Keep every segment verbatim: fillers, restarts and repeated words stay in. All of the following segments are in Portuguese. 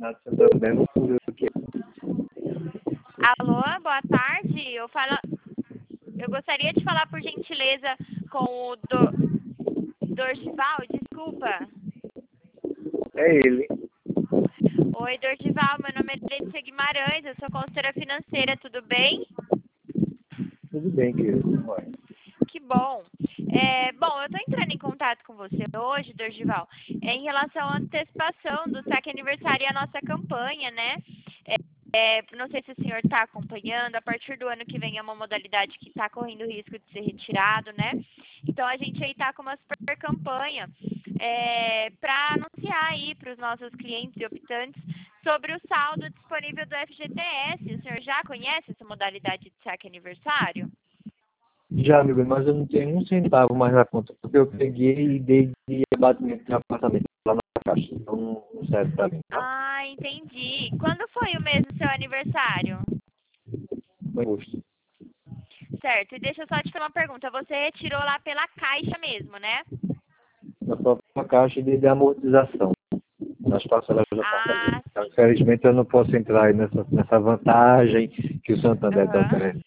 Renato Santander, vamos ver o que é. Alô, boa tarde. Eu falo, eu gostaria de falar por gentileza com o do, Dorgival, desculpa. É ele. Oi, Dorgival, meu nome é Letícia Guimarães, eu sou consultora financeira, tudo bem? Tudo bem, querido. Vai. Que bom. É, bom, eu estou entrando em contato com você hoje, Dorgival, é, em relação à antecipação do saque aniversário e a nossa campanha, né? É, é, não sei se o senhor está acompanhando, a partir do ano que vem é uma modalidade que está correndo risco de ser retirado, né? Então a gente aí está com uma super campanha é, para anunciar aí para os nossos clientes e optantes sobre o saldo disponível do F G T S. O senhor já conhece essa modalidade de saque aniversário? Já, amigo, mas eu não tenho um centavo mais na conta, porque eu peguei e dei de abatimento de apartamento lá na caixa. Então não não serve pra mim, tá? Ah, entendi. Quando foi o mês do seu aniversário? Foi gosto. Certo, e deixa eu só te fazer uma pergunta. Você retirou lá pela Caixa mesmo, né? Na própria caixa de, de amortização. Nas parcelas do Ah, apartamento. Então, sim. infelizmente eu não posso entrar aí nessa, nessa vantagem que o Santander está Aham. oferecendo.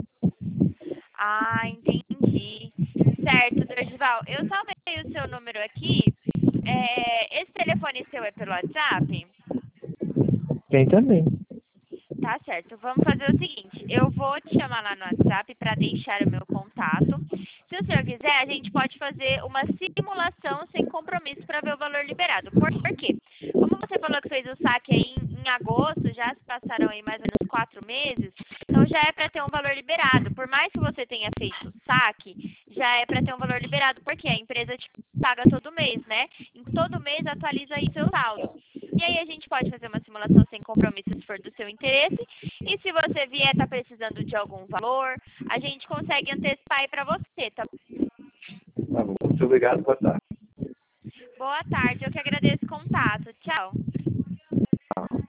Ah, entendi. Certo, Dorgival. Eu salvei o seu número aqui. É, esse telefone seu é pelo WhatsApp? Tem também. Tá certo. Vamos fazer o seguinte. Eu vou te chamar lá no WhatsApp para deixar o meu contato. Se o senhor quiser, a gente pode fazer uma simulação sem compromisso para ver o valor liberado. Por quê? Como você falou que fez o saque aí em, em agosto, já se passaram aí mais ou menos quatro meses, então já é para ter um valor liberado. Por mais que você tenha feito o saque, já é para ter um valor liberado, porque a empresa te paga todo mês, né? Em todo mês atualiza aí seu saldo. E aí a gente pode fazer uma simulação sem compromisso se for do seu interesse. E se você vier estar tá precisando de algum valor, a gente consegue antecipar aí para você, tá? Tá bom. Muito obrigado, boa tarde. Boa tarde, eu que agradeço o contato. Tchau.